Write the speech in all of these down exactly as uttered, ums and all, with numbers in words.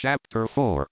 Chapter four.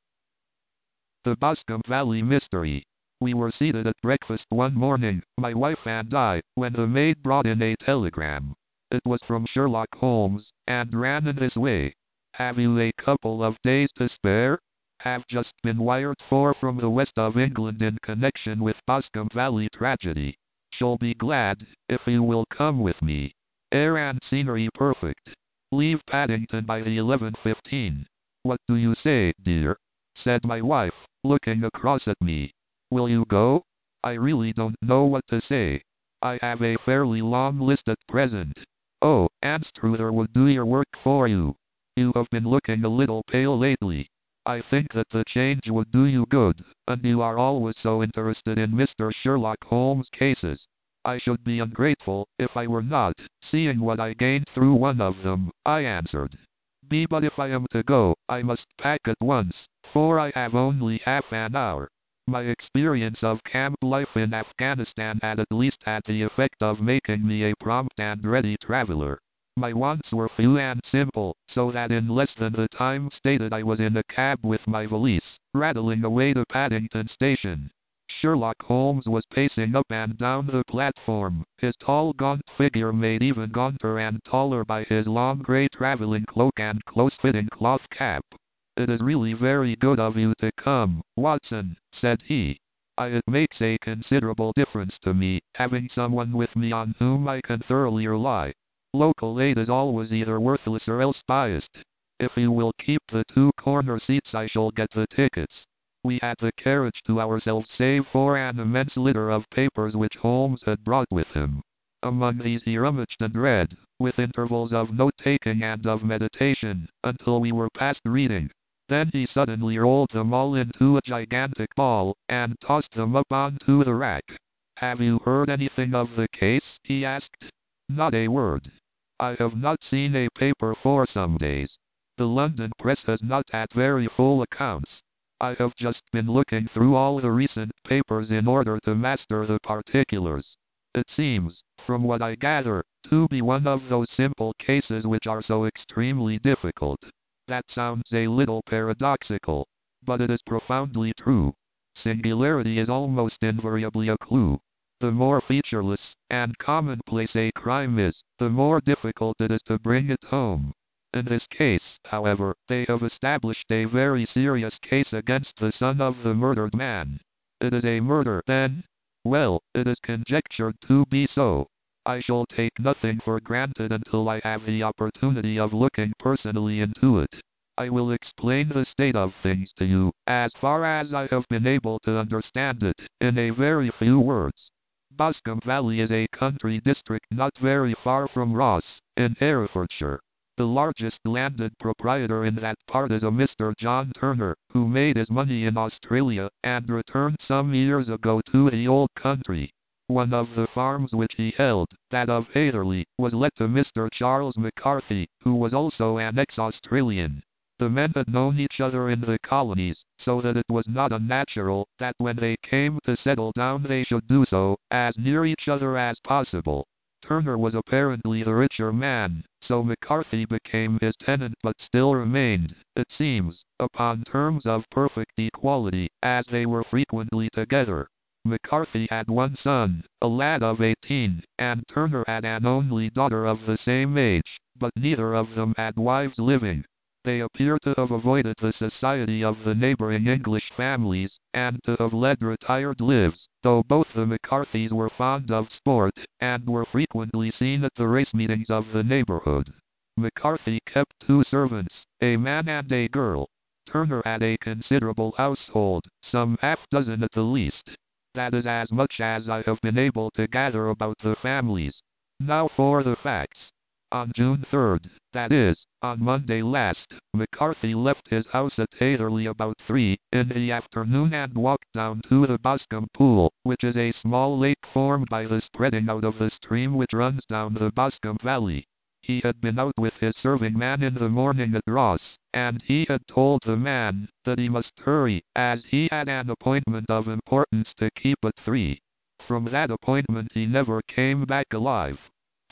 The Boscombe Valley Mystery. We were seated at breakfast one morning, my wife and I, when the maid brought in a telegram. It was from Sherlock Holmes, and ran in this way. Have you a couple of days to spare? Have just been wired for from the west of England in connection with Boscombe Valley tragedy. Shall be glad if you will come with me. Air and scenery perfect. Leave Paddington by the eleven fifteen. What do you say, dear? Said my wife, looking across at me. Will you go? I really don't know what to say. I have a fairly long list at present. Oh, Anstruther would do your work for you. You have been looking a little pale lately. I think that the change would do you good, and you are always so interested in Mister Sherlock Holmes' cases. I should be ungrateful if I were not, seeing what I gained through one of them, I answered. B. But if I am to go, I must pack at once, for I have only half an hour. My experience of camp life in Afghanistan had at least had the effect of making me a prompt and ready traveler. My wants were few and simple, so that in less than the time stated I was in a cab with my valise, rattling away to Paddington Station. Sherlock Holmes was pacing up and down the platform, his tall gaunt figure made even gaunter and taller by his long grey travelling cloak and close-fitting cloth cap. It is really very good of you to come, Watson, said he. I, it makes a considerable difference to me, having someone with me on whom I can thoroughly rely. Local aid is always either worthless or else biased. If you will keep the two corner seats I shall get the tickets. We had the carriage to ourselves save for an immense litter of papers which Holmes had brought with him. Among these he rummaged and read, with intervals of note-taking and of meditation, until we were past reading. Then he suddenly rolled them all into a gigantic ball, and tossed them up onto the rack. Have you heard anything of the case? He asked. Not a word. I have not seen a paper for some days. The London press has not had very full accounts. I have just been looking through all the recent papers in order to master the particulars. It seems, from what I gather, to be one of those simple cases which are so extremely difficult. That sounds a little paradoxical, but it is profoundly true. Singularity is almost invariably a clue. The more featureless and commonplace a crime is, the more difficult it is to bring it home. In this case, however, they have established a very serious case against the son of the murdered man. It is a murder, then? Well, it is conjectured to be so. I shall take nothing for granted until I have the opportunity of looking personally into it. I will explain the state of things to you, as far as I have been able to understand it, in a very few words. Boscombe Valley is a country district not very far from Ross, in Herefordshire. The largest landed proprietor in that part is a Mister John Turner, who made his money in Australia, and returned some years ago to the old country. One of the farms which he held, that of Hatherley, was let to Mister Charles McCarthy, who was also an ex-Australian. The men had known each other in the colonies, so that it was not unnatural that when they came to settle down they should do so, as near each other as possible. Turner was apparently the richer man, so McCarthy became his tenant but still remained, it seems, upon terms of perfect equality, as they were frequently together. McCarthy had one son, a lad of eighteen, and Turner had an only daughter of the same age, but neither of them had wives living. They appear to have avoided the society of the neighboring English families, and to have led retired lives, though both the McCarthys were fond of sport, and were frequently seen at the race meetings of the neighborhood. McCarthy kept two servants, a man and a girl. Turner had a considerable household, some half dozen at the least. That is as much as I have been able to gather about the families. Now for the facts. On June third, that is, on Monday last, McCarthy left his house at Hatherley about three in the afternoon and walked down to the Boscombe Pool, which is a small lake formed by the spreading out of the stream which runs down the Boscombe Valley. He had been out with his serving man in the morning at Ross, and he had told the man that he must hurry, as he had an appointment of importance to keep at three. From that appointment he never came back alive.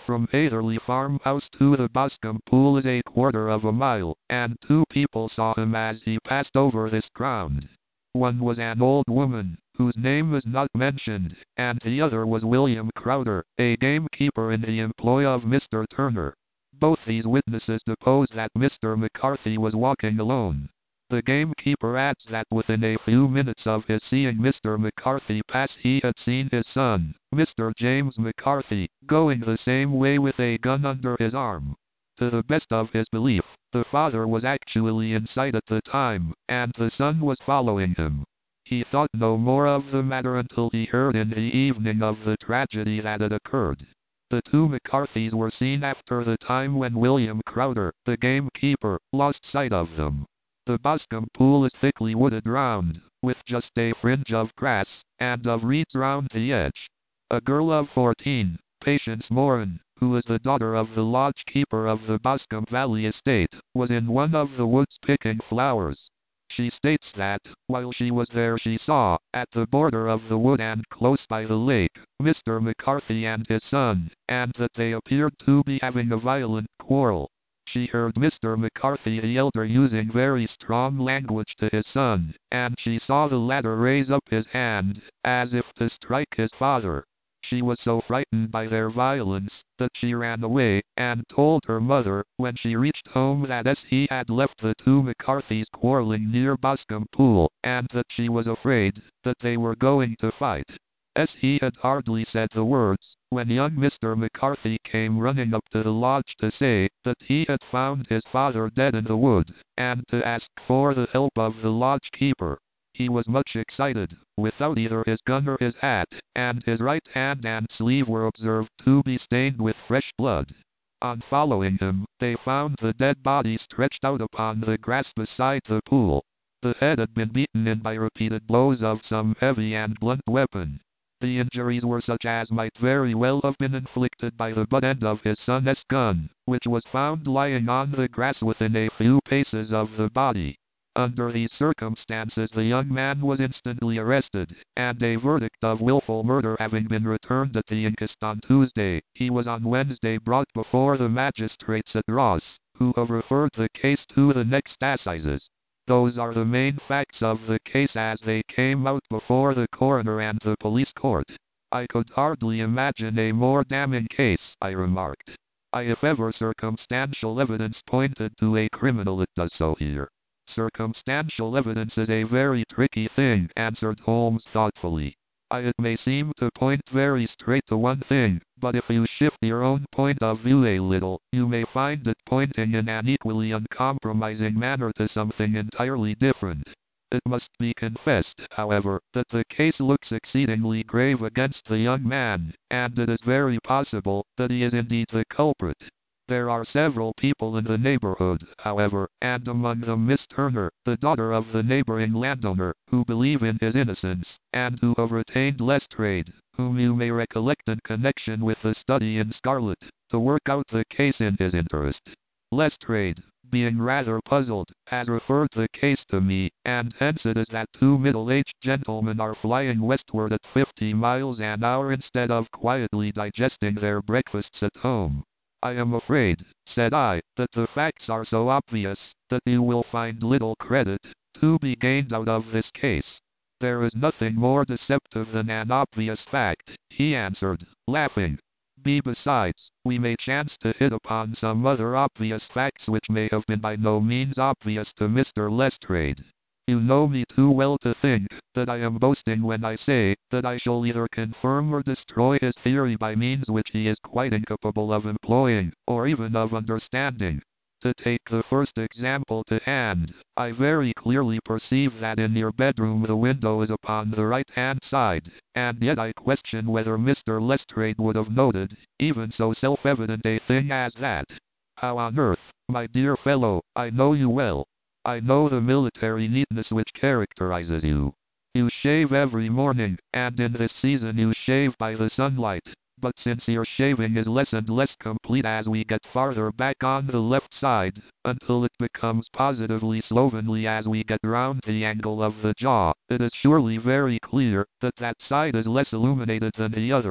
from Atherley farmhouse to the Boscombe Pool is a quarter of a mile, and two people saw him as he passed over this ground. One was an old woman, whose name is not mentioned, and the other was William Crowder, a gamekeeper in the employ of Mister Turner. Both these witnesses deposed that Mister McCarthy was walking alone. The gamekeeper adds that within a few minutes of his seeing Mister McCarthy pass he had seen his son, Mister James McCarthy, going the same way with a gun under his arm. To the best of his belief, the father was actually in sight at the time, and the son was following him. He thought no more of the matter until he heard in the evening of the tragedy that had occurred. The two McCarthys were seen after the time when William Crowder, the gamekeeper, lost sight of them. The Boscombe Pool is thickly wooded round, with just a fringe of grass, and of reeds round the edge. A girl of fourteen, Patience Moran, who is the daughter of the lodge keeper of the Boscombe Valley estate, was in one of the woods picking flowers. She states that, while she was there she saw, at the border of the wood and close by the lake, Mister McCarthy and his son, and that they appeared to be having a violent quarrel. She heard Mister McCarthy the elder using very strong language to his son, and she saw the latter raise up his hand, as if to strike his father. She was so frightened by their violence, that she ran away, and told her mother, when she reached home, that as he had left the two McCarthys quarreling near Boscombe Pool, and that she was afraid that they were going to fight. As he had hardly said the words, when young Mister McCarthy came running up to the lodge to say that he had found his father dead in the wood, and to ask for the help of the lodge keeper. He was much excited, without either his gun or his hat, and his right hand and sleeve were observed to be stained with fresh blood. On following him, they found the dead body stretched out upon the grass beside the pool. The head had been beaten in by repeated blows of some heavy and blunt weapon. The injuries were such as might very well have been inflicted by the butt end of his son's gun, which was found lying on the grass within a few paces of the body. Under these circumstances the young man was instantly arrested, and a verdict of willful murder having been returned at the inquest on Tuesday, he was on Wednesday brought before the magistrates at Ross, who have referred the case to the next assizes. Those are the main facts of the case as they came out before the coroner and the police court. I could hardly imagine a more damning case, I remarked. I if ever circumstantial evidence pointed to a criminal it does so here. Circumstantial evidence is a very tricky thing, answered Holmes thoughtfully. I, it may seem to point very straight to one thing, but if you shift your own point of view a little, you may find it pointing in an equally uncompromising manner to something entirely different. It must be confessed, however, that the case looks exceedingly grave against the young man, and it is very possible that he is indeed the culprit. There are several people in the neighborhood, however, and among them Miss Turner, the daughter of the neighboring landowner, who believe in his innocence, and who have retained Lestrade, whom you may recollect in connection with the study in Scarlet, to work out the case in his interest. Lestrade, being rather puzzled, has referred the case to me, and hence it is that two middle-aged gentlemen are flying westward at fifty miles an hour instead of quietly digesting their breakfasts at home. I am afraid, said I, that the facts are so obvious, that you will find little credit to be gained out of this case. There is nothing more deceptive than an obvious fact, he answered, laughing. B. Besides, we may chance to hit upon some other obvious facts which may have been by no means obvious to Mister Lestrade. You know me too well to think that I am boasting when I say that I shall either confirm or destroy his theory by means which he is quite incapable of employing, or even of understanding. To take the first example to hand, I very clearly perceive that in your bedroom the window is upon the right-hand side, and yet I question whether Mister Lestrade would have noted even so self-evident a thing as that. How on earth, my dear fellow, I know you well. I know the military neatness which characterizes you. You shave every morning, and in this season you shave by the sunlight, but since your shaving is less and less complete as we get farther back on the left side, until it becomes positively slovenly as we get round the angle of the jaw, it is surely very clear that that side is less illuminated than the other.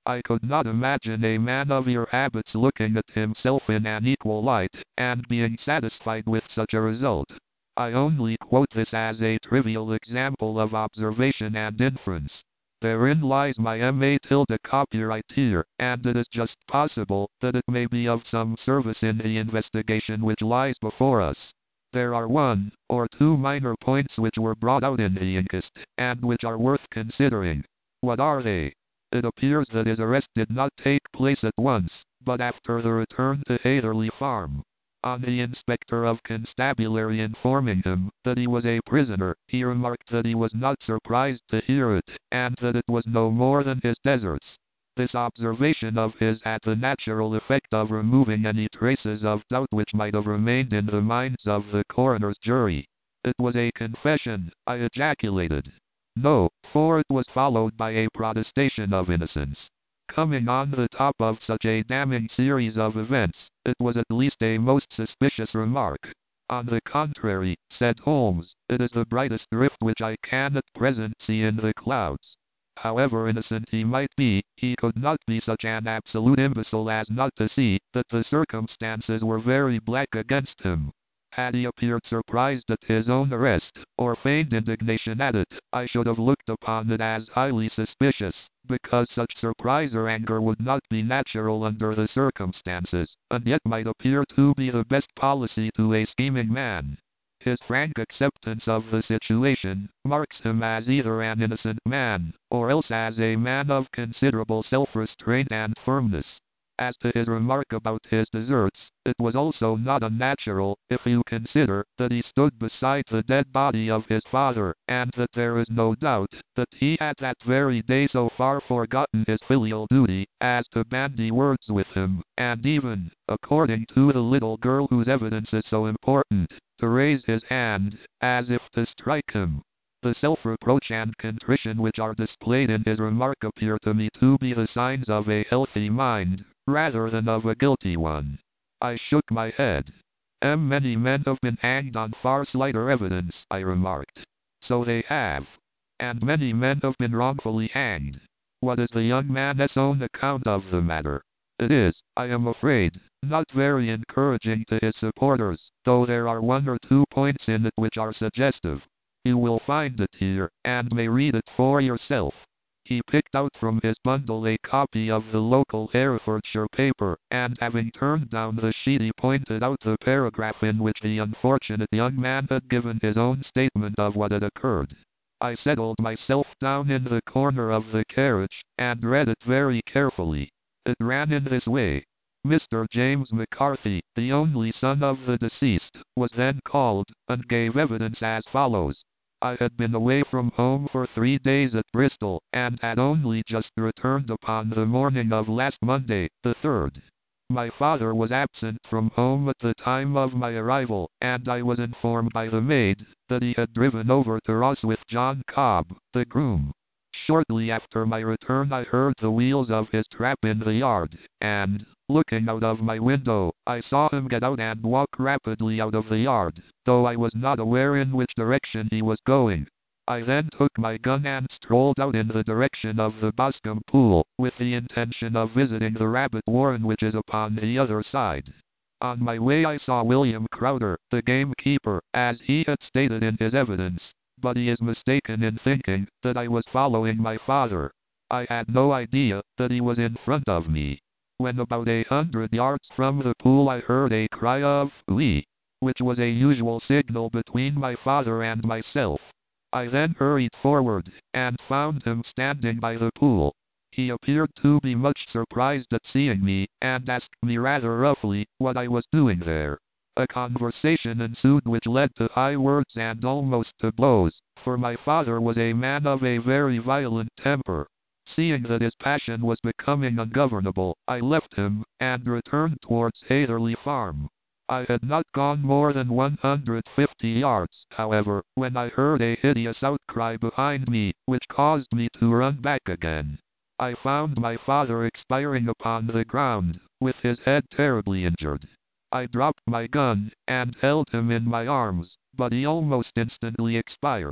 I could not imagine a man of your habits looking at himself in an equal light, and being satisfied with such a result. I only quote this as a trivial example of observation and inference. Therein lies my M A tilde copyright here, and it is just possible that it may be of some service in the investigation which lies before us. There are one or two minor points which were brought out in the inquest, and which are worth considering. What are they? It appears that his arrest did not take place at once, but after the return to Hatherley Farm. On the inspector of constabulary informing him that he was a prisoner, he remarked that he was not surprised to hear it, and that it was no more than his deserts. This observation of his had the natural effect of removing any traces of doubt which might have remained in the minds of the coroner's jury. It was a confession, I ejaculated. No, for it was followed by a protestation of innocence. Coming on the top of such a damning series of events, it was at least a most suspicious remark. On the contrary, said Holmes, it is the brightest rift which I can at present see in the clouds. However innocent he might be, he could not be such an absolute imbecile as not to see that the circumstances were very black against him. Had he appeared surprised at his own arrest, or feigned indignation at it, I should have looked upon it as highly suspicious, because such surprise or anger would not be natural under the circumstances, and yet might appear to be the best policy to a scheming man. His frank acceptance of the situation marks him as either an innocent man, or else as a man of considerable self-restraint and firmness. As to his remark about his deserts, it was also not unnatural, if you consider that he stood beside the dead body of his father, and that there is no doubt that he had that very day so far forgotten his filial duty as to bandy words with him, and even, according to the little girl whose evidence is so important, to raise his hand, as if to strike him. The self-reproach and contrition which are displayed in his remark appear to me to be the signs of a healthy mind, rather than of a guilty one. I shook my head. "M many men have been hanged on far slighter evidence," I remarked. "So they have. And many men have been wrongfully hanged. What is the young man's own account of the matter? It is, I am afraid, not very encouraging to his supporters, though there are one or two points in it which are suggestive. You will find it here, and may read it for yourself." He picked out from his bundle a copy of the local Herefordshire paper, and having turned down the sheet he pointed out the paragraph in which the unfortunate young man had given his own statement of what had occurred. I settled myself down in the corner of the carriage, and read it very carefully. It ran in this way. Mister James McCarthy, the only son of the deceased, was then called, and gave evidence as follows. I had been away from home for three days at Bristol, and had only just returned upon the morning of last Monday, the third. My father was absent from home at the time of my arrival, and I was informed by the maid that he had driven over to Ross with John Cobb, the groom. Shortly after my return I heard the wheels of his trap in the yard, and, looking out of my window, I saw him get out and walk rapidly out of the yard, though I was not aware in which direction he was going. I then took my gun and strolled out in the direction of the Boscombe Pool, with the intention of visiting the rabbit warren which is upon the other side. On my way I saw William Crowder, the gamekeeper, as he had stated in his evidence, but he is mistaken in thinking that I was following my father. I had no idea that he was in front of me. When about a hundred yards from the pool I heard a cry of "Lee," which was a usual signal between my father and myself. I then hurried forward, and found him standing by the pool. He appeared to be much surprised at seeing me, and asked me rather roughly what I was doing there. A conversation ensued which led to high words and almost to blows, for my father was a man of a very violent temper. Seeing that his passion was becoming ungovernable, I left him, and returned towards Hatherley Farm. I had not gone more than one hundred fifty yards, however, when I heard a hideous outcry behind me, which caused me to run back again. I found my father expiring upon the ground, with his head terribly injured. I dropped my gun, and held him in my arms, but he almost instantly expired.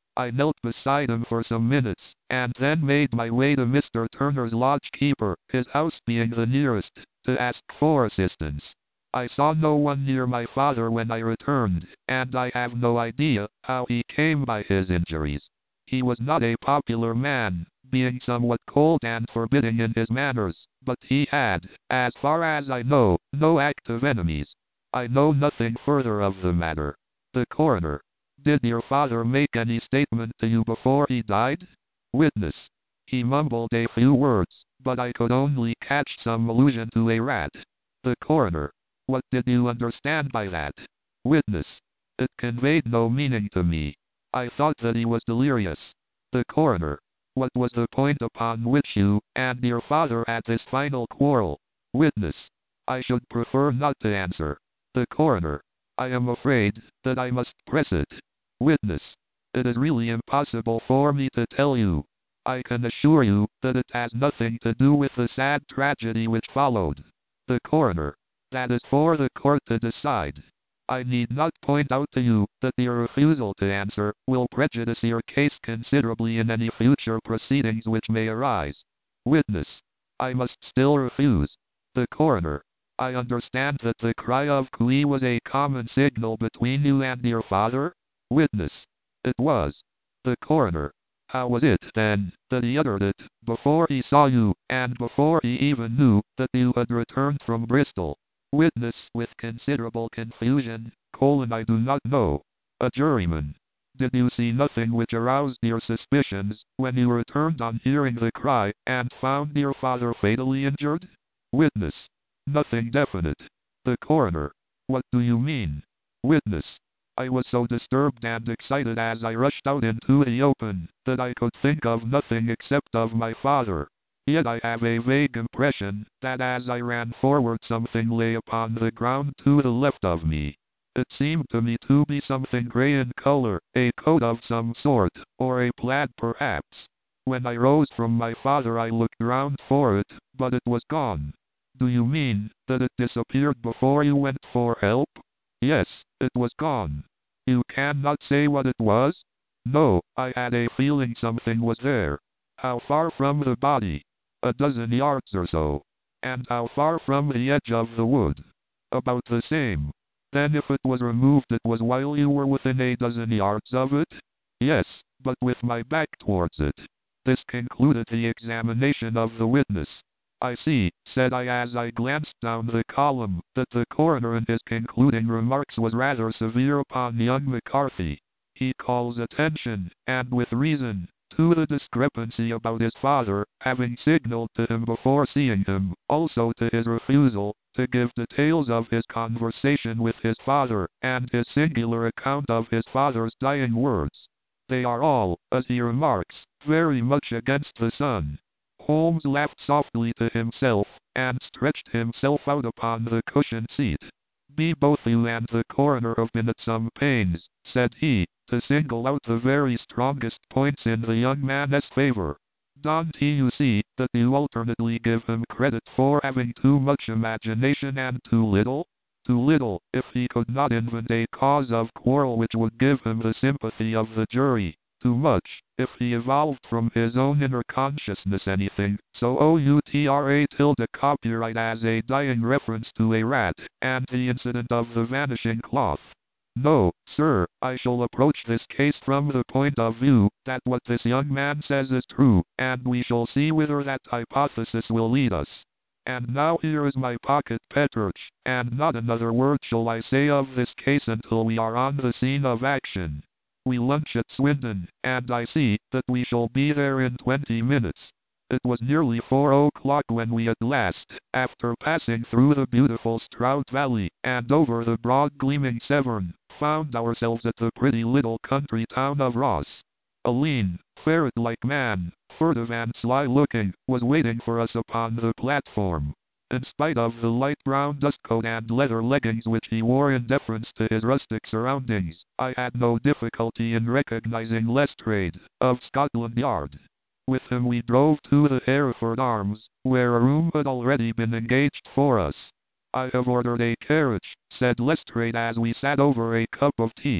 I knelt beside him for some minutes, and then made my way to Mister Turner's lodge-keeper, his house being the nearest, to ask for assistance. I saw no one near my father when I returned, and I have no idea how he came by his injuries. He was not a popular man, being somewhat cold and forbidding in his manners, but he had, as far as I know, no active enemies. I know nothing further of the matter. The coroner: Did your father make any statement to you before he died? Witness: He mumbled a few words, but I could only catch some allusion to a rat. The coroner: What did you understand by that? Witness: It conveyed no meaning to me. I thought that he was delirious. The coroner: What was the point upon which you and your father had this final quarrel? Witness: I should prefer not to answer. The coroner: I am afraid that I must press it. Witness: It is really impossible for me to tell you. I can assure you that it has nothing to do with the sad tragedy which followed. The coroner: That is for the court to decide. I need not point out to you that your refusal to answer will prejudice your case considerably in any future proceedings which may arise. Witness: I must still refuse. The coroner: I understand that the cry of Cooey was a common signal between you and your father? Witness: It was. The coroner: How was it, then, that he uttered it, before he saw you, and before he even knew that you had returned from Bristol? Witness with considerable confusion: colon, I do not know. A juryman: Did you see nothing which aroused your suspicions, when you returned on hearing the cry, and found your father fatally injured? Witness: Nothing definite. The coroner: What do you mean? Witness: I was so disturbed and excited as I rushed out into the open, that I could think of nothing except of my father. Yet I have a vague impression that as I ran forward something lay upon the ground to the left of me. It seemed to me to be something gray in color, a coat of some sort, or a plaid perhaps. When I rose from my father I looked round for it, but it was gone. Do you mean that it disappeared before you went for help? Yes, it was gone. You cannot say what it was? No, I had a feeling something was there. How far from the body? A dozen yards or so. And how far from the edge of the wood? About the same. Then if it was removed it was while you were within a dozen yards of it? Yes, but with my back towards it. This concluded the examination of the witness. I see, said I as I glanced down the column, that the coroner in his concluding remarks was rather severe upon young McCarthy. He calls attention, and with reason, to the discrepancy about his father having signaled to him before seeing him, also to his refusal to give details of his conversation with his father, and his singular account of his father's dying words. They are all, as he remarks, very much against the son. Holmes laughed softly to himself, and stretched himself out upon the cushioned seat. Be both you and the coroner have been at some pains, said he, to single out the very strongest points in the young man's favor. Don't you see that you alternately give him credit for having too much imagination and too little? Too little, if he could not invent a cause of quarrel which would give him the sympathy of the jury. Too much, if he evolved from his own inner consciousness anything, so outra tilde copyright as a dying reference to a rat, and the incident of the vanishing cloth. No, sir, I shall approach this case from the point of view that what this young man says is true, and we shall see whither that hypothesis will lead us. And now here is my pocket Petrovich, and not another word shall I say of this case until we are on the scene of action. We lunch at Swindon, and I see that we shall be there in twenty minutes. It was nearly four o'clock when we at last, after passing through the beautiful Stroud Valley, and over the broad gleaming Severn, found ourselves at the pretty little country town of Ross. A lean, ferret-like man, furtive and sly-looking, was waiting for us upon the platform. In spite of the light brown dustcoat and leather leggings which he wore in deference to his rustic surroundings, I had no difficulty in recognizing Lestrade, of Scotland Yard. With him we drove to the Hereford Arms, where a room had already been engaged for us. I have ordered a carriage, said Lestrade as we sat over a cup of tea.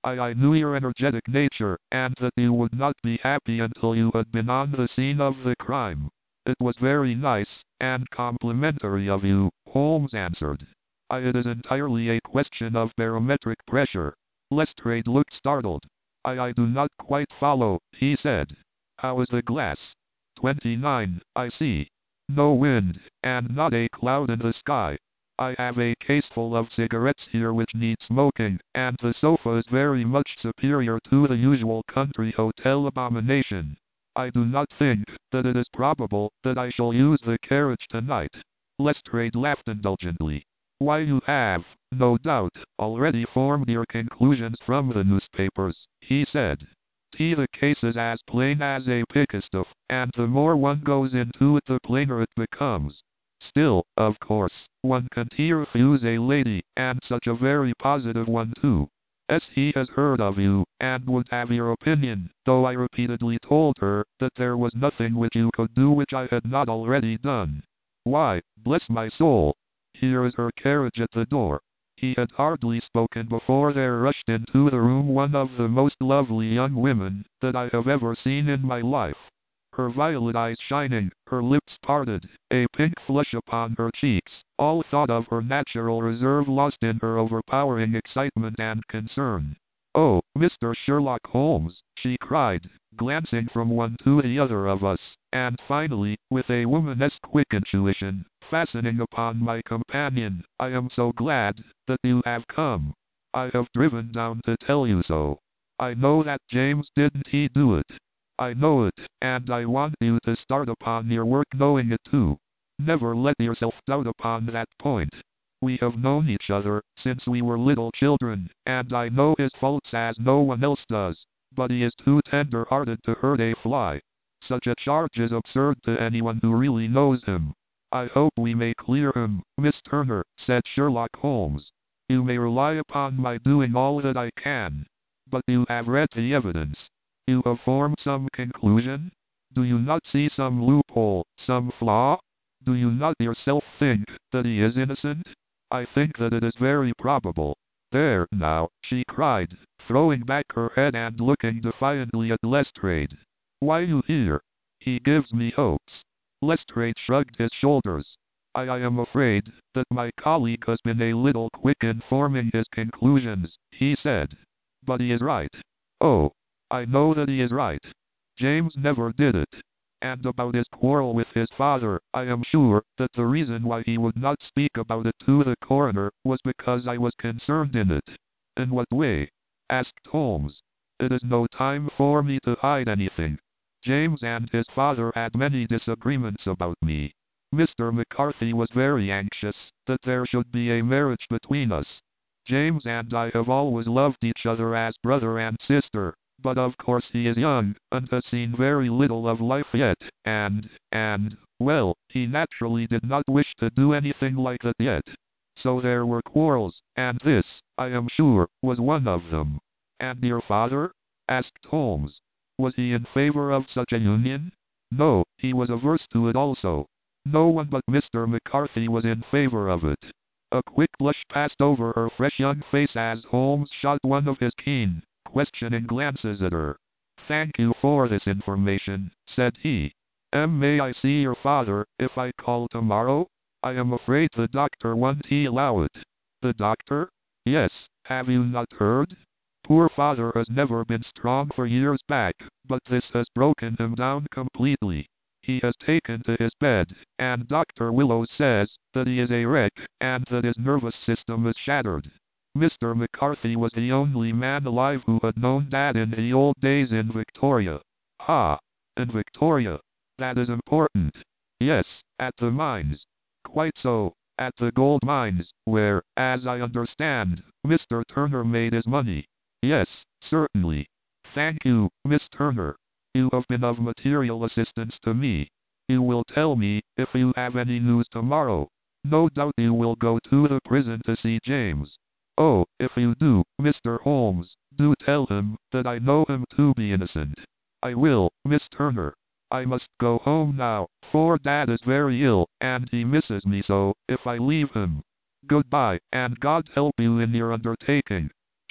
I, I knew your energetic nature, and that you would not be happy until you had been on the scene of the crime. It was very nice, and complimentary of you, Holmes answered. I, it is entirely a question of barometric pressure. Lestrade looked startled. I, I do not quite follow, he said. How is the glass? twenty-nine, I see. No wind, and not a cloud in the sky. I have a caseful of cigarettes here which need smoking, and the sofa is very much superior to the usual country hotel abomination. I do not think that it is probable that I shall use the carriage tonight. Lestrade laughed indulgently. Why, you have, no doubt, already formed your conclusions from the newspapers, he said. T the case is as plain as a pikestaff, and the more one goes into it the plainer it becomes. Still, of course, one can't refuse a lady, and such a very positive one too. As he has heard of you, and would have your opinion, though I repeatedly told her that there was nothing which you could do which I had not already done. Why, bless my soul! Here is her carriage at the door. He had hardly spoken before there rushed into the room one of the most lovely young women that I have ever seen in my life. Her violet eyes shining, her lips parted, a pink flush upon her cheeks, all thought of her natural reserve lost in her overpowering excitement and concern. Oh, Mister Sherlock Holmes, she cried, glancing from one to the other of us, and finally, with a womanesque quick intuition, fastening upon my companion, I am so glad that you have come. I have driven down to tell you so. I know that James didn't he do it. I know it, and I want you to start upon your work knowing it too. Never let yourself doubt upon that point. We have known each other since we were little children, and I know his faults as no one else does, but he is too tender-hearted to hurt a fly. Such a charge is absurd to anyone who really knows him. I hope we may clear him, Miss Turner, said Sherlock Holmes. You may rely upon my doing all that I can. But you have read the evidence. You have formed some conclusion? Do you not see some loophole, some flaw? Do you not yourself think that he is innocent? I think that it is very probable. There, now, she cried, throwing back her head and looking defiantly at Lestrade. Why, you hear? He gives me hopes. Lestrade shrugged his shoulders. I, I am afraid that my colleague has been a little quick in forming his conclusions, he said. But he is right. Oh, I know that he is right. James never did it. And about his quarrel with his father, I am sure that the reason why he would not speak about it to the coroner was because I was concerned in it. In what way? Asked Holmes. It is no time for me to hide anything. James and his father had many disagreements about me. Mister McCarthy was very anxious that there should be a marriage between us. James and I have always loved each other as brother and sister. But of course he is young, and has seen very little of life yet, and, and, well, he naturally did not wish to do anything like that yet. So there were quarrels, and this, I am sure, was one of them. And your father? Asked Holmes. Was he in favor of such a union? No, he was averse to it also. No one but Mister McCarthy was in favor of it. A quick blush passed over her fresh young face as Holmes shot one of his keen, questioning glances at her. Thank you for this information, said he. M. May I see your father, if I call tomorrow? I am afraid the doctor won't he allow it. The doctor? Yes, have you not heard? Poor father has never been strong for years back, but this has broken him down completely. He has taken to his bed, and Doctor Willows says that he is a wreck, and that his nervous system is shattered. Mister McCarthy was the only man alive who had known Dad in the old days in Victoria. Ah, in Victoria. That is important. Yes, at the mines. Quite so, at the gold mines, where, as I understand, Mister Turner made his money. Yes, certainly. Thank you, Miss Turner. You have been of material assistance to me. You will tell me if you have any news tomorrow. No doubt you will go to the prison to see James. Oh, if you do, Mister Holmes, do tell him that I know him to be innocent. I will, Miss Turner. I must go home now, for Dad is very ill, and he misses me so, if I leave him. Goodbye, and God help you in your undertaking.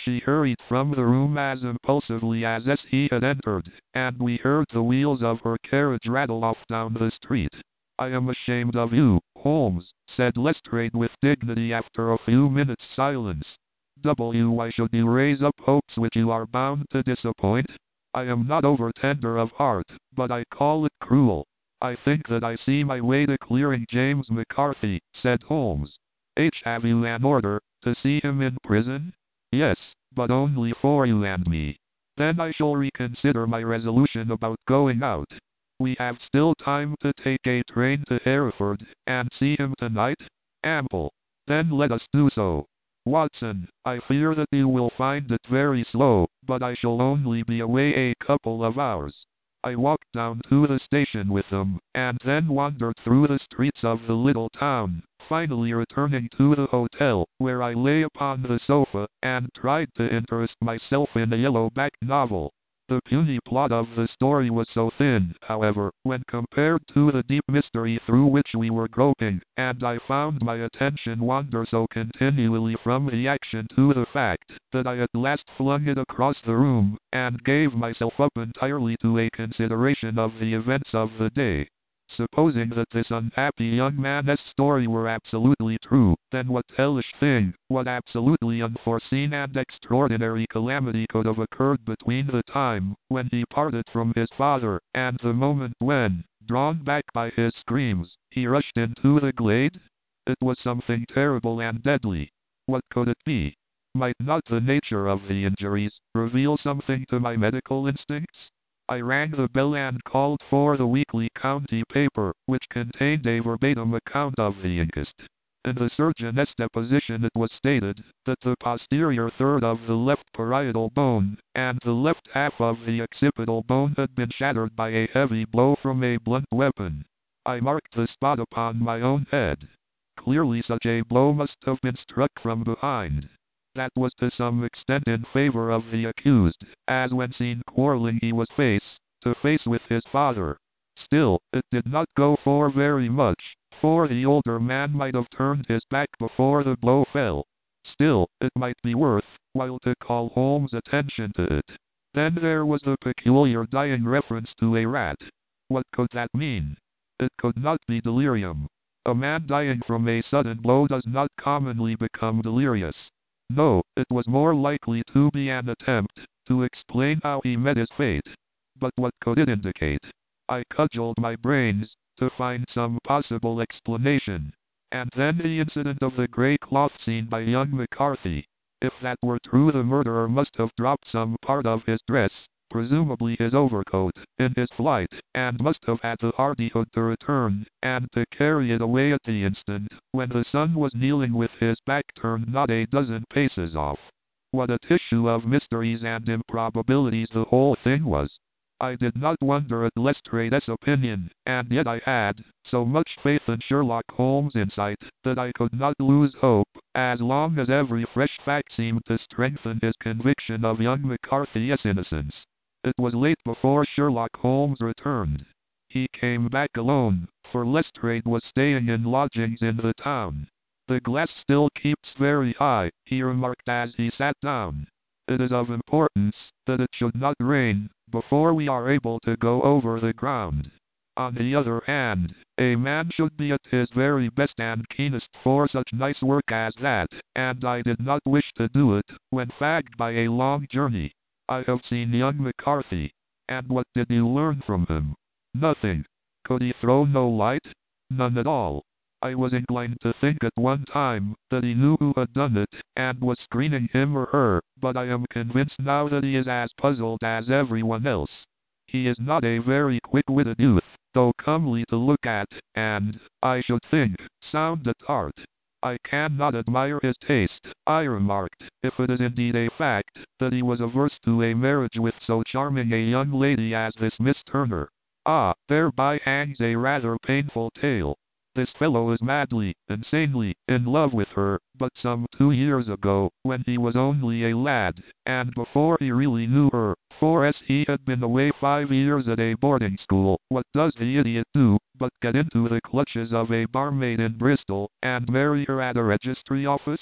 She hurried from the room as impulsively as he had entered, and we heard the wheels of her carriage rattle off down the street. "I am ashamed of you, Holmes," said Lestrade with dignity after a few minutes' silence. "W. Why should you raise up hopes which you are bound to disappoint? I am not over-tender of heart, but I call it cruel." "I think that I see my way to clearing James McCarthy," said Holmes. "H. Have you an order to see him in prison?" "Yes, but only for you and me. Then I shall reconsider my resolution about going out. We have still time to take a train to Hereford, and see him tonight?" "Ample. Then let us do so. Watson, I fear that you will find it very slow, but I shall only be away a couple of hours." I walked down to the station with them, and then wandered through the streets of the little town, finally returning to the hotel, where I lay upon the sofa, and tried to interest myself in a yellow-backed novel. The puny plot of the story was so thin, however, when compared to the deep mystery through which we were groping, and I found my attention wander so continually from the action to the fact, that I at last flung it across the room, and gave myself up entirely to a consideration of the events of the day. Supposing that this unhappy young man's story were absolutely true, then what hellish thing, what absolutely unforeseen and extraordinary calamity could have occurred between the time when he parted from his father, and the moment when, drawn back by his screams, he rushed into the glade? It was something terrible and deadly. What could it be? Might not the nature of the injuries reveal something to my medical instincts? I rang the bell and called for the weekly county paper, which contained a verbatim account of the inquest. In the surgeon's deposition it was stated that the posterior third of the left parietal bone, and the left half of the occipital bone had been shattered by a heavy blow from a blunt weapon. I marked the spot upon my own head. Clearly such a blow must have been struck from behind. That was to some extent in favor of the accused, as when seen quarreling he was face to face with his father. Still, it did not go for very much, for the older man might have turned his back before the blow fell. Still, it might be worth while to call Holmes' attention to it. Then there was the peculiar dying reference to a rat. What could that mean? It could not be delirium. A man dying from a sudden blow does not commonly become delirious. No, it was more likely to be an attempt to explain how he met his fate. But what could it indicate? I cudgeled my brains to find some possible explanation. And then the incident of the grey cloth seen by young McCarthy. If that were true, the murderer must have dropped some part of his dress, presumably his overcoat, in his flight, and must have had the hardihood to return, and to carry it away at the instant when the son was kneeling with his back turned not a dozen paces off. What a tissue of mysteries and improbabilities the whole thing was! I did not wonder at Lestrade's opinion, and yet I had so much faith in Sherlock Holmes' insight that I could not lose hope, as long as every fresh fact seemed to strengthen his conviction of young McCarthy's innocence. It was late before Sherlock Holmes returned. He came back alone, for Lestrade was staying in lodgings in the town. "The glass still keeps very high," he remarked as he sat down. "It is of importance that it should not rain before we are able to go over the ground. On the other hand, a man should be at his very best and keenest for such nice work as that, and I did not wish to do it when fagged by a long journey. I have seen young McCarthy. And what did you learn from him? Nothing. Could he throw no light? None at all. I was inclined to think at one time that he knew who had done it, and was screening him or her, but I am convinced now that he is as puzzled as everyone else. He is not a very quick-witted youth, though comely to look at, and, I should think, sound at heart. I cannot admire his taste," I remarked, "if it is indeed a fact that he was averse to a marriage with so charming a young lady as this Miss Turner. Ah, thereby hangs a rather painful tale. This fellow is madly, insanely, in love with her, but some two years ago, when he was only a lad, and before he really knew her, for as he had been away five years at a boarding school, what does the idiot do, but get into the clutches of a barmaid in Bristol, and marry her at a registry office?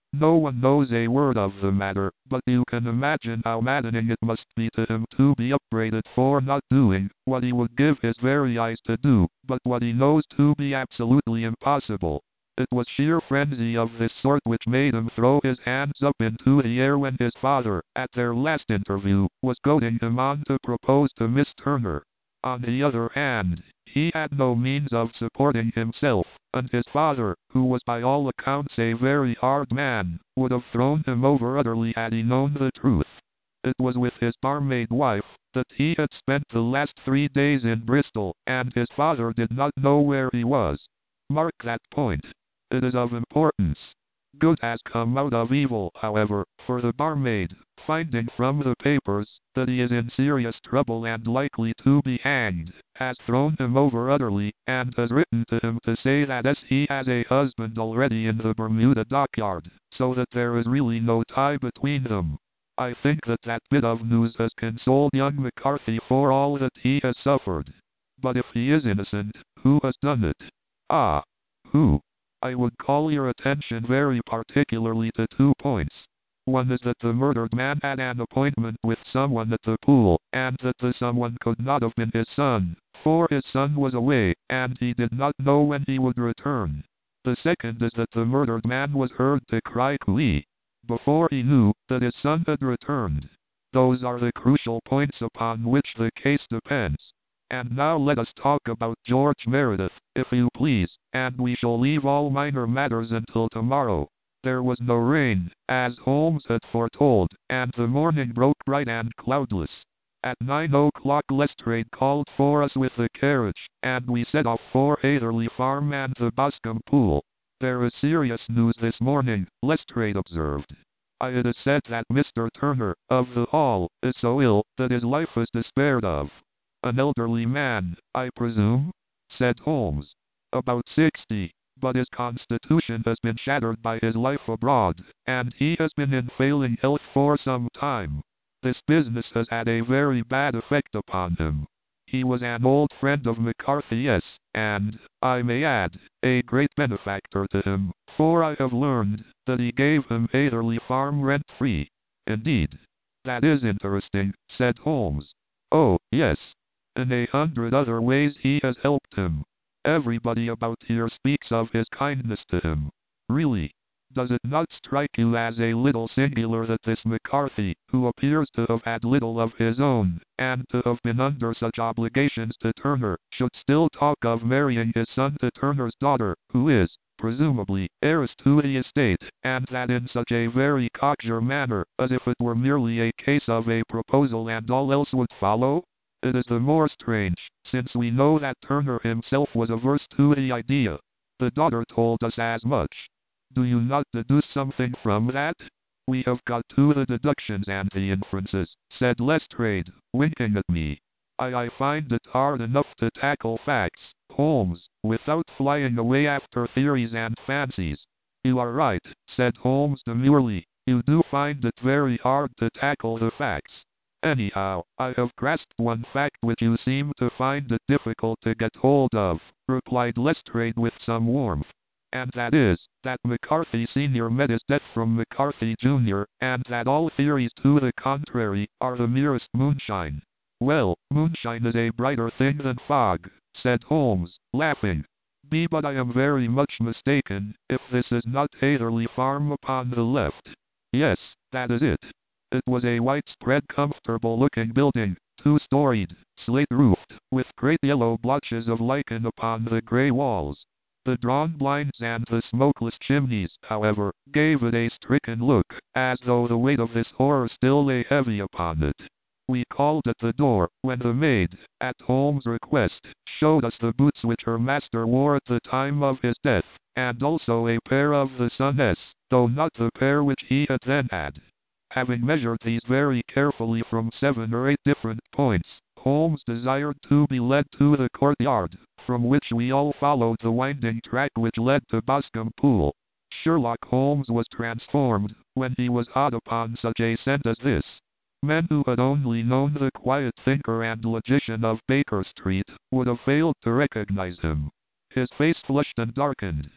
No one knows a word of the matter, but you can imagine how maddening it must be to him to be upbraided for not doing what he would give his very eyes to do, but what he knows to be absolutely impossible. It was sheer frenzy of this sort which made him throw his hands up into the air when his father, at their last interview, was goading him on to propose to Miss Turner. On the other hand, he had no means of supporting himself, and his father, who was by all accounts a very hard man, would have thrown him over utterly had he known the truth. It was with his barmaid wife that he had spent the last three days in Bristol, and his father did not know where he was. Mark that point. It is of importance. Good has come out of evil, however, for the barmaid, finding from the papers that he is in serious trouble and likely to be hanged, has thrown him over utterly, and has written to him to say that as he has a husband already in the Bermuda dockyard, so that there is really no tie between them. I think that that bit of news has consoled young McCarthy for all that he has suffered. But if he is innocent, who has done it? Ah, who? I would call your attention very particularly to two points. One is that the murdered man had an appointment with someone at the pool, and that the someone could not have been his son, for his son was away, and he did not know when he would return. The second is that the murdered man was heard to cry "Cooey" before he knew that his son had returned. Those are the crucial points upon which the case depends. And now let us talk about George Meredith, if you please, and we shall leave all minor matters until tomorrow. There was no rain, as Holmes had foretold, and the morning broke bright and cloudless. At nine o'clock Lestrade called for us with the carriage, and we set off for Hatherley Farm and the Boscombe Pool. There is serious news this morning, Lestrade observed. It is said that Mister Turner, of the Hall, is so ill that his life is despaired of. An elderly man, I presume? Said Holmes. About sixty, but his constitution has been shattered by his life abroad, and he has been in failing health for some time. This business has had a very bad effect upon him. He was an old friend of McCarthy's, and, I may add, a great benefactor to him, for I have learned that he gave him Hatherley Farm rent-free. Indeed. That is interesting, said Holmes. Oh, yes. In a hundred other ways he has helped him. Everybody about here speaks of his kindness to him. Really, does it not strike you as a little singular that this McCarthy, who appears to have had little of his own, and to have been under such obligations to Turner, should still talk of marrying his son to Turner's daughter, who is, presumably, heiress to the estate, and that in such a very cocksure manner, as if it were merely a case of a proposal and all else would follow? It is the more strange, since we know that Turner himself was averse to the idea. The daughter told us as much. Do you not deduce something from that? We have got to the deductions and the inferences, said Lestrade, winking at me. I, I find it hard enough to tackle facts, Holmes, without flying away after theories and fancies. You are right, said Holmes demurely. You do find it very hard to tackle the facts. Anyhow, I have grasped one fact which you seem to find it difficult to get hold of, replied Lestrade with some warmth. And that is, that McCarthy Senior met his death from McCarthy Junior, and that all theories to the contrary are the merest moonshine. Well, moonshine is a brighter thing than fog, said Holmes, laughing. Be but I am very much mistaken, if this is not Hatherley Farm upon the left. Yes, that is it. It was a widespread comfortable-looking building, two-storied, slate-roofed, with great yellow blotches of lichen upon the grey walls. The drawn blinds and the smokeless chimneys, however, gave it a stricken look, as though the weight of this horror still lay heavy upon it. We called at the door, when the maid, at Holmes' request, showed us the boots which her master wore at the time of his death, and also a pair of the son's, though not the pair which he had then had. Having measured these very carefully from seven or eight different points, Holmes desired to be led to the courtyard, from which we all followed the winding track which led to Boscombe Pool. Sherlock Holmes was transformed, when he was hot upon such a scent as this. Men who had only known the quiet thinker and logician of Baker Street, would have failed to recognize him. His face flushed and darkened.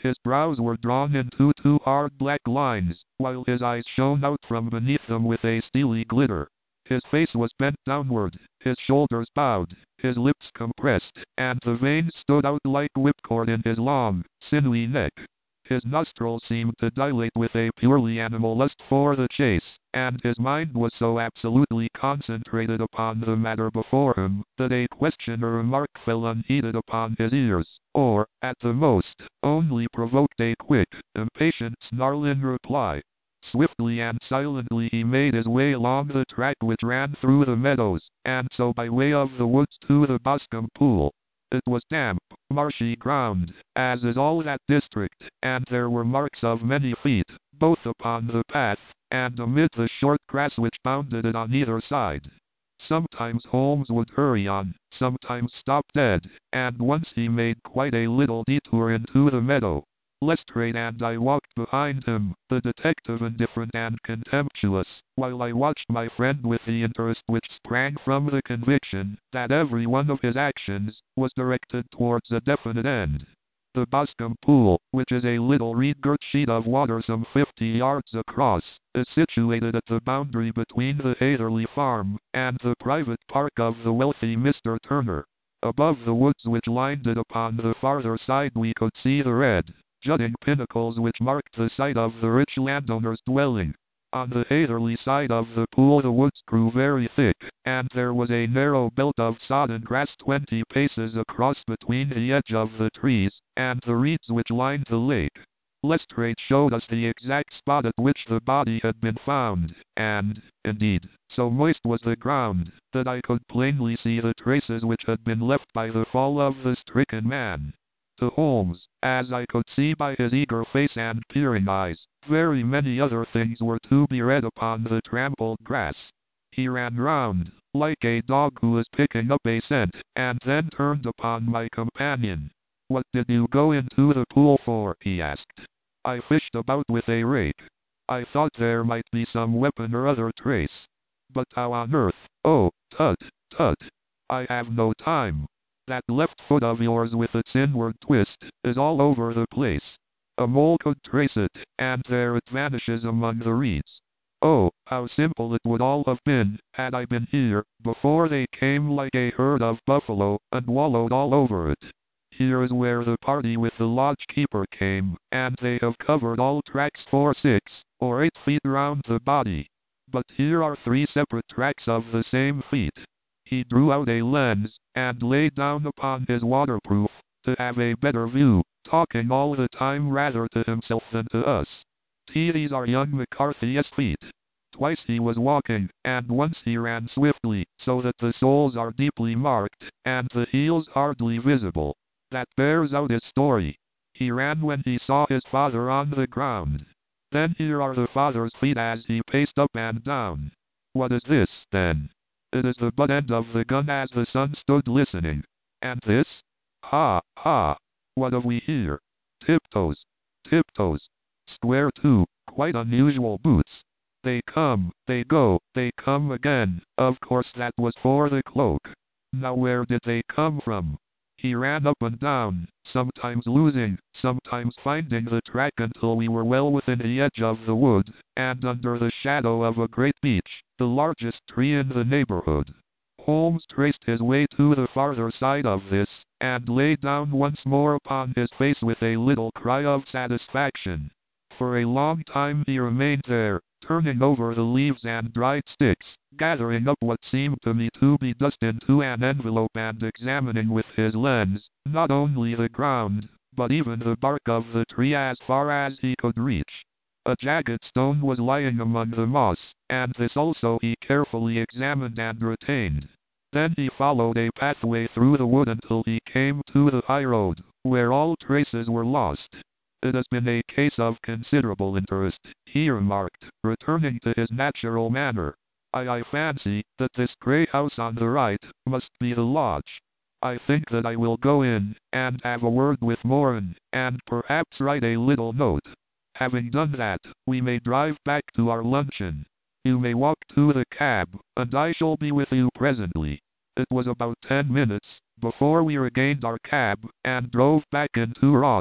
His brows were drawn into two hard black lines, while his eyes shone out from beneath them with a steely glitter. His face was bent downward, his shoulders bowed, his lips compressed, and the veins stood out like whipcord in his long, sinewy neck. His nostrils seemed to dilate with a purely animal lust for the chase, and his mind was so absolutely concentrated upon the matter before him, that a question or remark fell unheeded upon his ears, or, at the most, only provoked a quick, impatient snarl in reply. Swiftly and silently he made his way along the track which ran through the meadows, and so by way of the woods to the Boscombe Pool. It was damp, marshy ground, as is all that district, and there were marks of many feet, both upon the path, and amid the short grass which bounded it on either side. Sometimes Holmes would hurry on, sometimes stop dead, and once he made quite a little detour into the meadow. Lestrade and I walked behind him, the detective indifferent and contemptuous, while I watched my friend with the interest which sprang from the conviction that every one of his actions was directed towards a definite end. The Boscombe Pool, which is a little reed-girt sheet of water some fifty yards across, is situated at the boundary between the Hatherley farm and the private park of the wealthy Mister Turner. Above the woods which lined it upon the farther side we could see the red, jutting pinnacles which marked the site of the rich landowner's dwelling. On the Hatherley side of the pool the woods grew very thick, and there was a narrow belt of sodden grass twenty paces across between the edge of the trees and the reeds which lined the lake. Lestrade showed us the exact spot at which the body had been found, and, indeed, so moist was the ground, that I could plainly see the traces which had been left by the fall of the stricken man. To Holmes, as I could see by his eager face and peering eyes, very many other things were to be read upon the trampled grass. He ran round, like a dog who is picking up a scent, and then turned upon my companion. "What did you go into the pool for?" he asked. "I fished about with a rake. I thought there might be some weapon or other trace. But how on earth? Oh, tut, tut! I have no time. That left foot of yours with its inward twist is all over the place. A mole could trace it, and there it vanishes among the reeds. Oh, how simple it would all have been, had I been here, before they came like a herd of buffalo, and wallowed all over it. Here is where the party with the lodge-keeper came, and they have covered all tracks for six or eight feet round the body. But here are three separate tracks of the same feet." He drew out a lens, and lay down upon his waterproof, to have a better view, talking all the time rather to himself than to us. "See, these are young McCarthy's feet. Twice he was walking, and once he ran swiftly, so that the soles are deeply marked, and the heels hardly visible. That bears out his story. He ran when he saw his father on the ground. Then here are the father's feet as he paced up and down. What is this, then? It is the butt end of the gun as the son stood listening. And this? Ha, ha! What have we here? Tiptoes. Tiptoes. Square too, quite unusual boots. They come, they go, they come again. Of course that was for the cloak. Now where did they come from?" He ran up and down, sometimes losing, sometimes finding the track until we were well within the edge of the wood, and under the shadow of a great beech, the largest tree in the neighborhood. Holmes traced his way to the farther side of this, and lay down once more upon his face with a little cry of satisfaction. For a long time he remained there, turning over the leaves and dried sticks, gathering up what seemed to me to be dust into an envelope and examining with his lens, not only the ground, but even the bark of the tree as far as he could reach. A jagged stone was lying among the moss, and this also he carefully examined and retained. Then he followed a pathway through the wood until he came to the high road, where all traces were lost. "It has been a case of considerable interest," he remarked, returning to his natural manner. I, I fancy that this grey house on the right must be the lodge. I think that I will go in, and have a word with Moran, and perhaps write a little note. Having done that, we may drive back to our luncheon. You may walk to the cab, and I shall be with you presently." It was about ten minutes before we regained our cab, and drove back into Ross,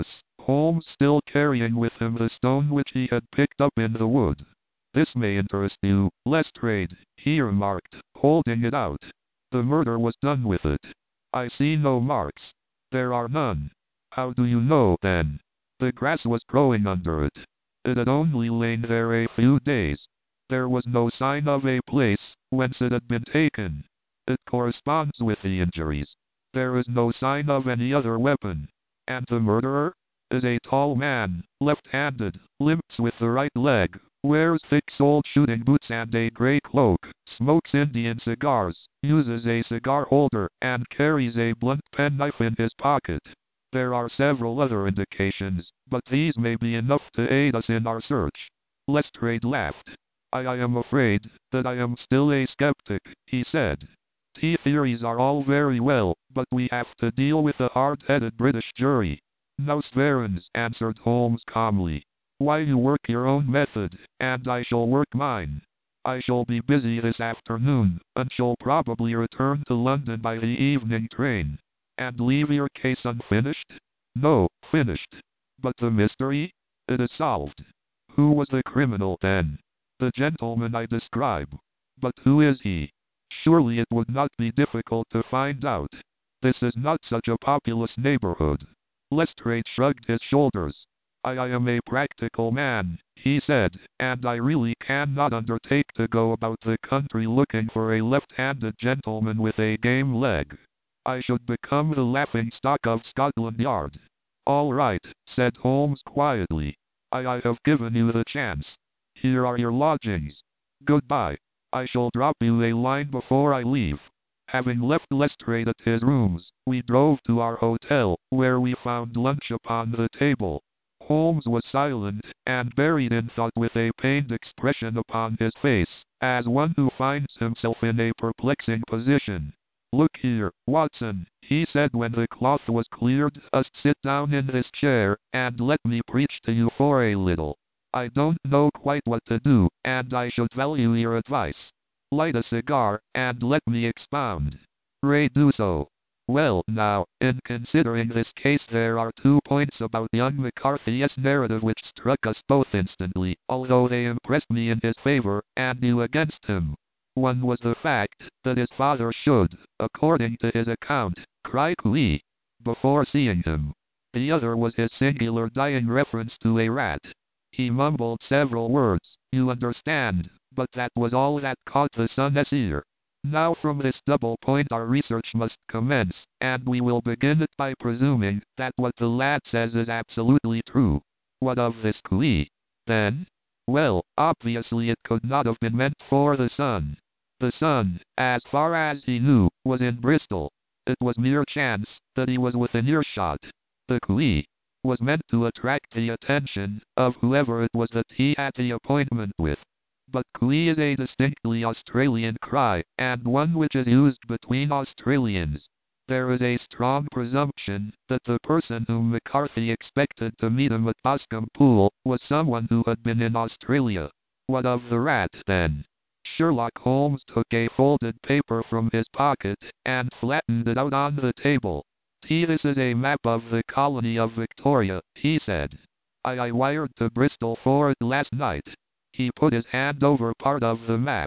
Holmes still carrying with him the stone which he had picked up in the wood. "This may interest you, Lestrade," he remarked, holding it out. "The murder was done with it. I see no marks." "There are none." "How do you know, then?" "The grass was growing under it. It had only lain there a few days. There was no sign of a place whence it had been taken. It corresponds with the injuries. There is no sign of any other weapon." "And the murderer?" "Is a tall man, left-handed, limps with the right leg, wears thick-soled shooting boots and a grey cloak, smokes Indian cigars, uses a cigar holder, and carries a blunt penknife in his pocket. There are several other indications, but these may be enough to aid us in our search." Lestrade laughed. I, I am afraid that I am still a skeptic," he said. "Tea theories are all very well, but we have to deal with a hard-headed British jury." "Nous verrons," answered Holmes calmly. "Why, you work your own method, and I shall work mine. I shall be busy this afternoon, and shall probably return to London by the evening train." "And leave your case unfinished?" "No, finished." "But the mystery?" "It is solved." "Who was the criminal, then?" "The gentleman I describe." "But who is he?" "Surely it would not be difficult to find out. This is not such a populous neighborhood." Lestrade shrugged his shoulders. I, I am a practical man," he said, "and I really cannot undertake to go about the country looking for a left-handed gentleman with a game leg. I should become the laughing-stock of Scotland Yard." "All right," said Holmes quietly. I, I have given you the chance. Here are your lodgings. Goodbye. I shall drop you a line before I leave." Having left Lestrade at his rooms, we drove to our hotel, where we found lunch upon the table. Holmes was silent, and buried in thought with a pained expression upon his face, as one who finds himself in a perplexing position. "Look here, Watson," he said when the cloth was cleared, "just sit down in this chair, and let me preach to you for a little. I don't know quite what to do, and I should value your advice. Light a cigar, and let me expound." "Pray do so." "Well, now, in considering this case there are two points about young McCarthy's narrative which struck us both instantly, although they impressed me in his favor, and you against him. One was the fact that his father should, according to his account, cry cooee before seeing him. The other was his singular dying reference to a rat. He mumbled several words, you understand, but that was all that caught the son's ear. Now from this double point our research must commence, and we will begin it by presuming that what the lad says is absolutely true. What of this cooee, then? Well, obviously it could not have been meant for the son. The son, as far as he knew, was in Bristol. It was mere chance that he was within earshot. The cooee was meant to attract the attention of whoever it was that he had the appointment with. But cooee is a distinctly Australian cry, and one which is used between Australians. There is a strong presumption that the person whom McCarthy expected to meet him at Boscombe Pool was someone who had been in Australia. What of the rat, then? Sherlock Holmes took a folded paper from his pocket, and flattened it out on the table. "See, this is a map of the colony of Victoria," he said. I, I wired to Bristol for it last night." He put his hand over part of the map.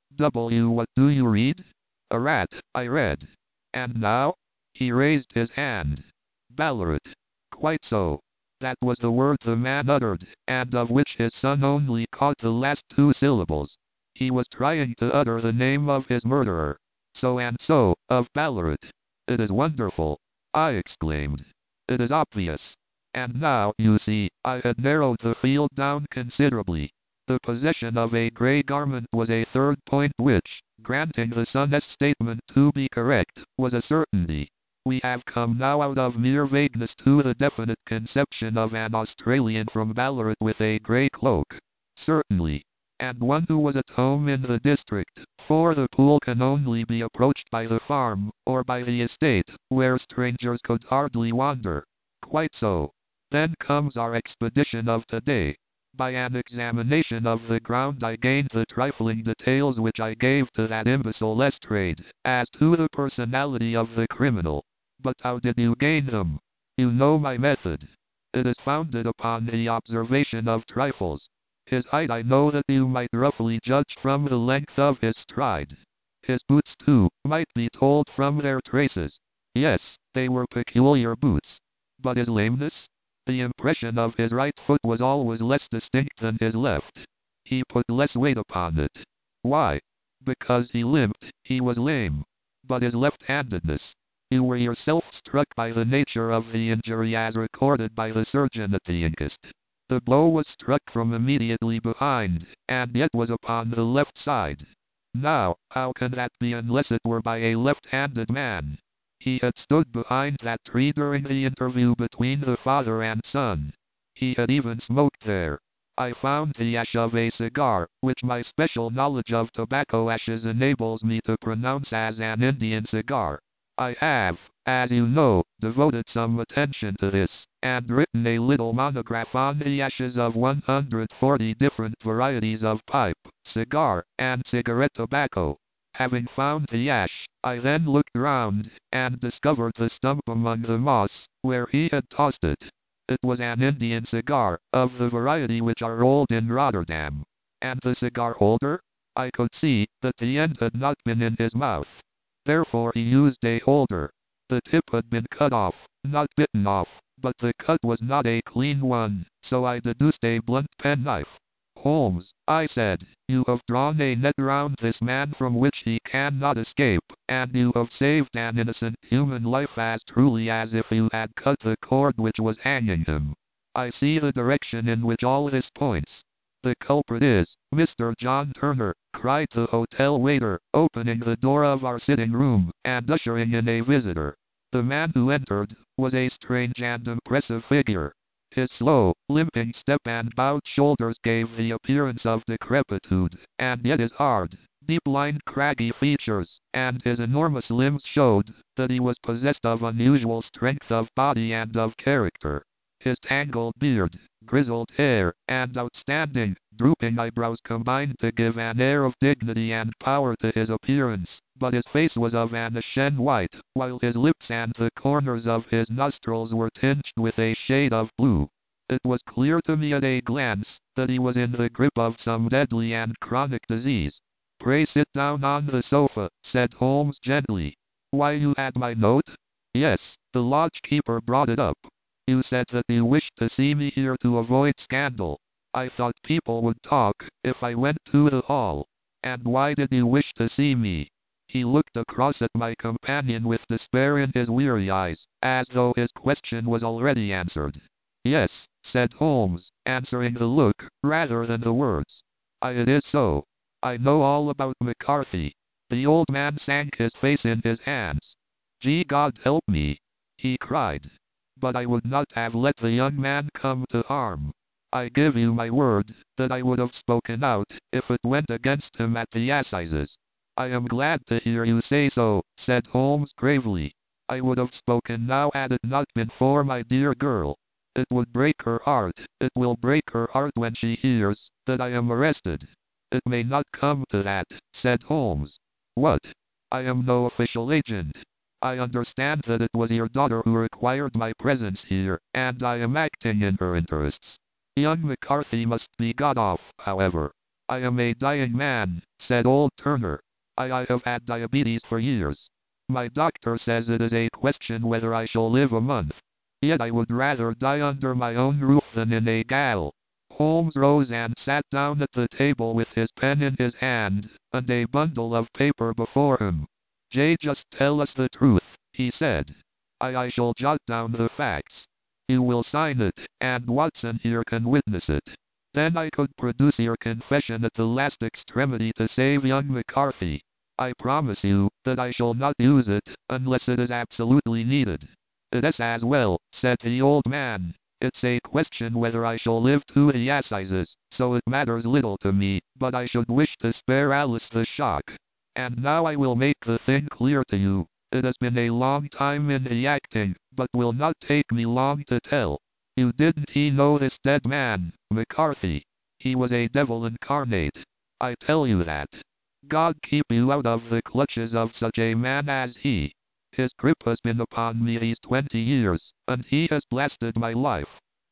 "W, what do you read?" "A rat," I read. "And now?" He raised his hand. "Ballarat." "Quite so. That was the word the man uttered, and of which his son only caught the last two syllables. He was trying to utter the name of his murderer. So and so, of Ballarat." "It is wonderful," I exclaimed. "It is obvious. And now, you see, I had narrowed the field down considerably. The possession of a grey garment was a third point which, granting the son's statement to be correct, was a certainty. We have come now out of mere vagueness to the definite conception of an Australian from Ballarat with a grey cloak. Certainly. And one who was at home in the district, for the pool can only be approached by the farm, or by the estate, where strangers could hardly wander." "Quite so. Then comes our expedition of today. By an examination of the ground I gained the trifling details which I gave to that imbecile Lestrade, as to the personality of the criminal. But how did you gain them? You know my method." It is founded upon the observation of trifles. His height I know that you might roughly judge from the length of his stride. His boots, too, might be told from their traces. Yes, they were peculiar boots. But his lameness? The impression of his right foot was always less distinct than his left. He put less weight upon it. Why? Because he limped, he was lame. But his left-handedness? You were yourself struck by the nature of the injury as recorded by the surgeon at the inquest. The blow was struck from immediately behind, and yet was upon the left side. Now, how can that be unless it were by a left-handed man? He had stood behind that tree during the interview between the father and son. He had even smoked there. I found the ash of a cigar, which my special knowledge of tobacco ashes enables me to pronounce as an Indian cigar. I have, as you know, devoted some attention to this, and written a little monograph on the ashes of one hundred forty different varieties of pipe, cigar, and cigarette tobacco. Having found the ash, I then looked round, and discovered the stump among the moss, where he had tossed it. It was an Indian cigar, of the variety which are rolled in Rotterdam. And the cigar holder? I could see that the end had not been in his mouth. Therefore he used a holder. The tip had been cut off, not bitten off, but the cut was not a clean one, so I deduced a blunt penknife. Holmes, I said, you have drawn a net round this man from which he cannot escape, and you have saved an innocent human life as truly as if you had cut the cord which was hanging him. I see the direction in which all this points. The culprit is Mister John Turner, cried the hotel waiter, opening the door of our sitting room, and ushering in a visitor. The man who entered was a strange and impressive figure. His slow, limping step and bowed shoulders gave the appearance of decrepitude, and yet his hard, deep-lined craggy features, and his enormous limbs showed that he was possessed of unusual strength of body and of character. His tangled beard, grizzled hair, and outstanding, drooping eyebrows combined to give an air of dignity and power to his appearance, but his face was of an ashen white, while his lips and the corners of his nostrils were tinged with a shade of blue. It was clear to me at a glance that he was in the grip of some deadly and chronic disease. Pray sit down on the sofa, said Holmes gently. Why, you had my note? Yes, the lodge-keeper brought it up. You said that you wished to see me here to avoid scandal. I thought people would talk if I went to the hall. And why did you wish to see me? He looked across at my companion with despair in his weary eyes, as though his question was already answered. Yes, said Holmes, answering the look rather than the words. I, it is so. I know all about McCarthy. The old man sank his face in his hands. Gee, God help me, he cried. But I would not have let the young man come to harm. I give you my word that I would have spoken out if it went against him at the assizes. I am glad to hear you say so, said Holmes gravely. I would have spoken now had it not been for my dear girl. It would break her heart, it will break her heart when she hears that I am arrested. It may not come to that, said Holmes. What? I am no official agent. I understand that it was your daughter who required my presence here, and I am acting in her interests. Young McCarthy must be got off, however. I am a dying man, said old Turner. I, I have had diabetes for years. My doctor says it is a question whether I shall live a month. Yet I would rather die under my own roof than in a gaol. Holmes rose and sat down at the table with his pen in his hand, and a bundle of paper before him. Jay, just tell us the truth, he said. I, I shall jot down the facts. You will sign it, and Watson here can witness it. Then I could produce your confession at the last extremity to save young McCarthy. I promise you that I shall not use it, unless it is absolutely needed. It is as well, said the old man. It's a question whether I shall live to the assizes, so it matters little to me, but I should wish to spare Alice the shock. And now I will make the thing clear to you. It has been a long time in the acting, but will not take me long to tell. You didn't he know this dead man, McCarthy? He was a devil incarnate. I tell you that. God keep you out of the clutches of such a man as he. His grip has been upon me these twenty years, and he has blasted my life.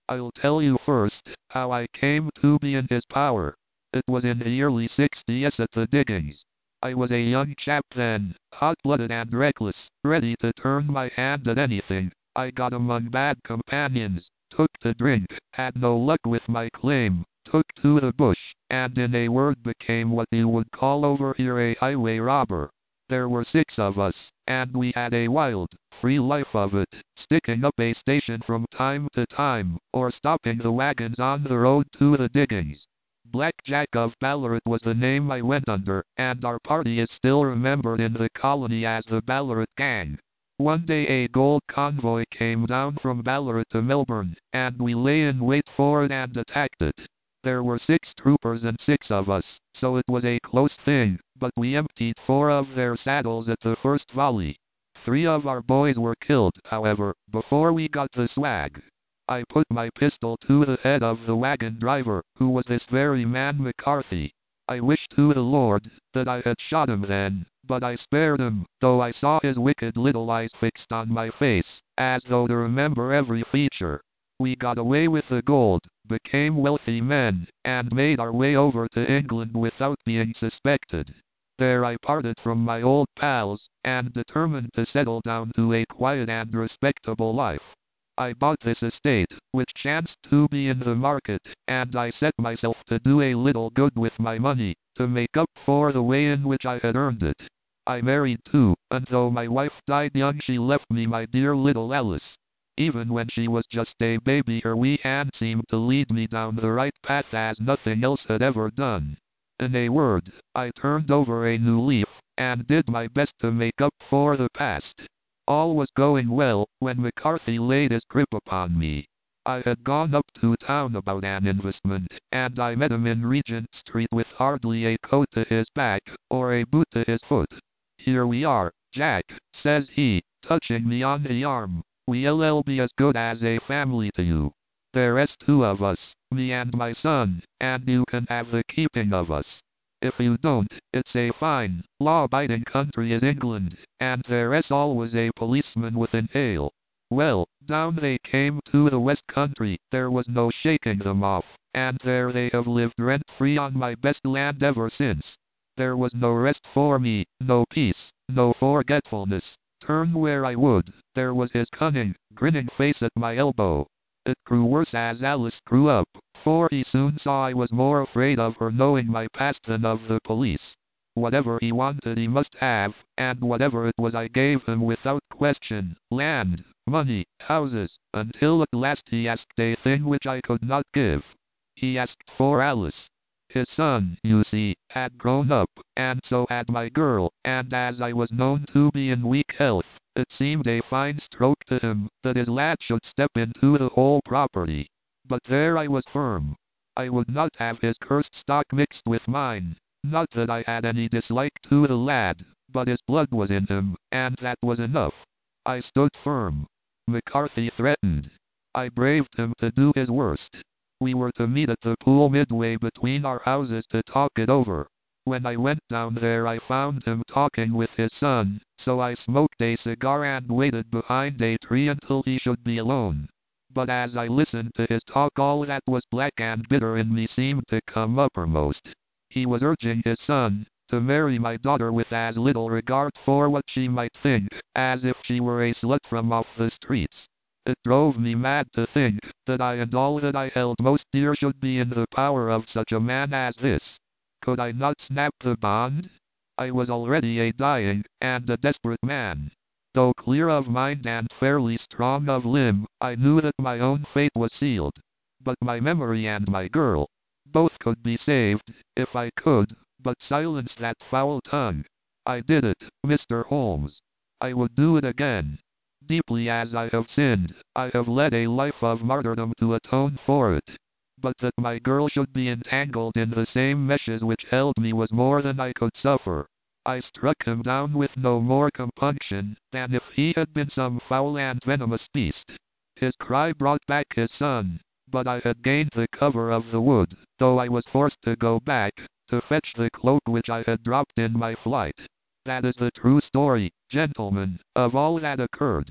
I'll tell you first how I came to be in his power. It was in the early sixties at the diggings. I was a young chap then, hot-blooded and reckless, ready to turn my hand at anything. I got among bad companions, took to drink, had no luck with my claim, took to the bush, and in a word became what you would call over here a highway robber. There were six of us, and we had a wild, free life of it, sticking up a station from time to time, or stopping the wagons on the road to the diggings. Black Jack of Ballarat was the name I went under, and our party is still remembered in the colony as the Ballarat Gang. One day a gold convoy came down from Ballarat to Melbourne, and we lay in wait for it and attacked it. There were six troopers and six of us, so it was a close thing, but we emptied four of their saddles at the first volley. Three of our boys were killed, however, before we got the swag. I put my pistol to the head of the wagon driver, who was this very man McCarthy. I wished to the Lord that I had shot him then, but I spared him, though I saw his wicked little eyes fixed on my face, as though to remember every feature. We got away with the gold, became wealthy men, and made our way over to England without being suspected. There I parted from my old pals, and determined to settle down to a quiet and respectable life. I bought this estate, which chanced to be in the market, and I set myself to do a little good with my money, to make up for the way in which I had earned it. I married too, and though my wife died young she left me my dear little Alice. Even when she was just a baby her wee hand seemed to lead me down the right path as nothing else had ever done. In a word, I turned over a new leaf, and did my best to make up for the past. All was going well, when McCarthy laid his grip upon me. I had gone up to town about an investment, and I met him in Regent Street with hardly a coat to his back, or a boot to his foot. "Here we are, Jack," says he, touching me on the arm. "We'll be as good as a family to you. There's two of us, me and my son, and you can have the keeping of us. If you don't, it's a fine, law-abiding country is England, and there's always a policeman within hail." Well, down they came to the West Country, there was no shaking them off, and there they have lived rent-free on my best land ever since. There was no rest for me, no peace, no forgetfulness. Turn where I would, there was his cunning, grinning face at my elbow. It grew worse as Alice grew up, for he soon saw I was more afraid of her knowing my past than of the police. Whatever he wanted he must have, and whatever it was I gave him without question, land, money, houses, until at last he asked a thing which I could not give. He asked for Alice. His son, you see, had grown up, and so had my girl, and as I was known to be in weak health, it seemed a fine stroke to him that his lad should step into the whole property. But there I was firm. I would not have his cursed stock mixed with mine. Not that I had any dislike to the lad, but his blood was in him, and that was enough. I stood firm. McCarthy threatened. I braved him to do his worst. We were to meet at the pool midway between our houses to talk it over. When I went down there I found him talking with his son, so I smoked a cigar and waited behind a tree until he should be alone. But as I listened to his talk all that was black and bitter in me seemed to come uppermost. He was urging his son to marry my daughter with as little regard for what she might think, as if she were a slut from off the streets. It drove me mad to think that I and all that I held most dear should be in the power of such a man as this. Could I not snap the bond? I was already a dying and a desperate man. Though clear of mind and fairly strong of limb, I knew that my own fate was sealed. But my memory and my girl, both could be saved, if I could, but silence that foul tongue. I did it, Mister Holmes. I would do it again. Deeply as I have sinned, I have led a life of martyrdom to atone for it. But that my girl should be entangled in the same meshes which held me was more than I could suffer. I struck him down with no more compunction than if he had been some foul and venomous beast. His cry brought back his son, but I had gained the cover of the wood, though I was forced to go back, to fetch the cloak which I had dropped in my flight. That is the true story, gentlemen, of all that occurred.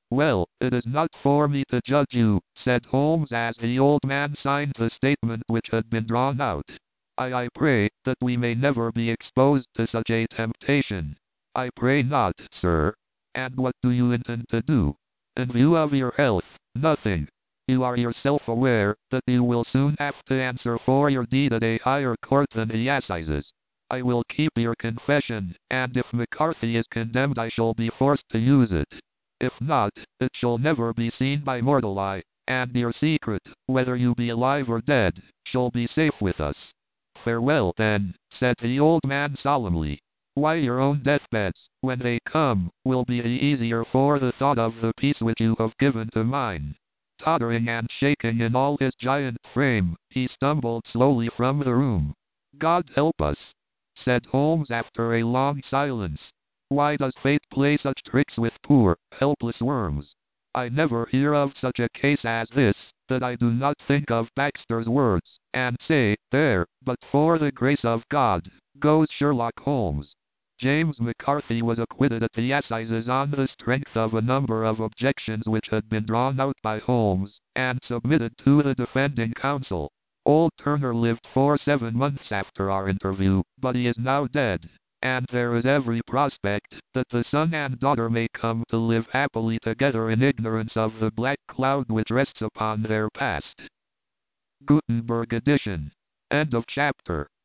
Well, it is not for me to judge you, said Holmes as the old man signed the statement which had been drawn out. I, I pray that we may never be exposed to such a temptation. I pray not, sir. And what do you intend to do? In view of your health, nothing. You are yourself aware that you will soon have to answer for your deed at a higher court than the assizes. I will keep your confession, and if McCarthy is condemned I shall be forced to use it. If not, it shall never be seen by mortal eye, and your secret, whether you be alive or dead, shall be safe with us. Farewell, then, said the old man solemnly. Why, your own deathbeds, when they come, will be the easier for the thought of the peace which you have given to mine. Tottering and shaking in all his giant frame, he stumbled slowly from the room. God help us, said Holmes after a long silence. Why does fate play such tricks with poor, helpless worms? I never hear of such a case as this, that I do not think of Baxter's words, and say, there, but for the grace of God, goes Sherlock Holmes. James McCarthy was acquitted at the assizes on the strength of a number of objections which had been drawn out by Holmes, and submitted to the defending counsel. Old Turner lived for seven months after our interview, but he is now dead, and there is every prospect that the son and daughter may come to live happily together in ignorance of the black cloud which rests upon their past. Gutenberg edition. End of chapter.